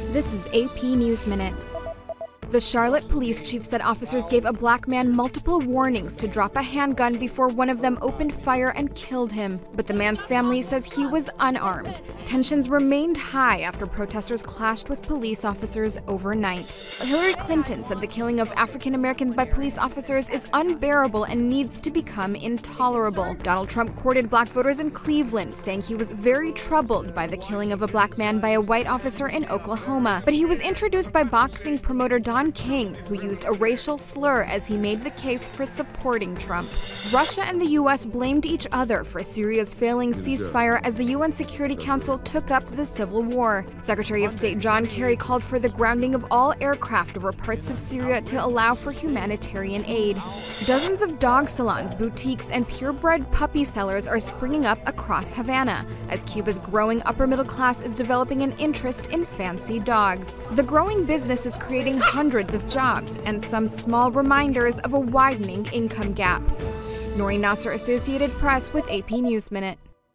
This is AP News Minute. The Charlotte police chief said officers gave a black man multiple warnings to drop a handgun before one of them opened fire and killed him. But the man's family says he was unarmed. Tensions remained high after protesters clashed with police officers overnight. Hillary Clinton said the killing of African Americans by police officers is unbearable and needs to become intolerable. Donald Trump courted black voters in Cleveland, saying he was very troubled by the killing of a black man by a white officer in Oklahoma. But he was introduced by boxing promoter Don King, who used a racial slur as he made the case for supporting Trump. Russia and the U.S. blamed each other for Syria's failing ceasefire as the UN Security Council took up the civil war. Secretary of State John Kerry called for the grounding of all aircraft over parts of Syria to allow for humanitarian aid. Dozens of dog salons, boutiques, and purebred puppy sellers are springing up across Havana as Cuba's growing upper middle class is developing an interest in fancy dogs. The growing business is creating hundreds of jobs and some small reminders of a widening income gap. Noreen Nasser, Associated Press with AP News Minute.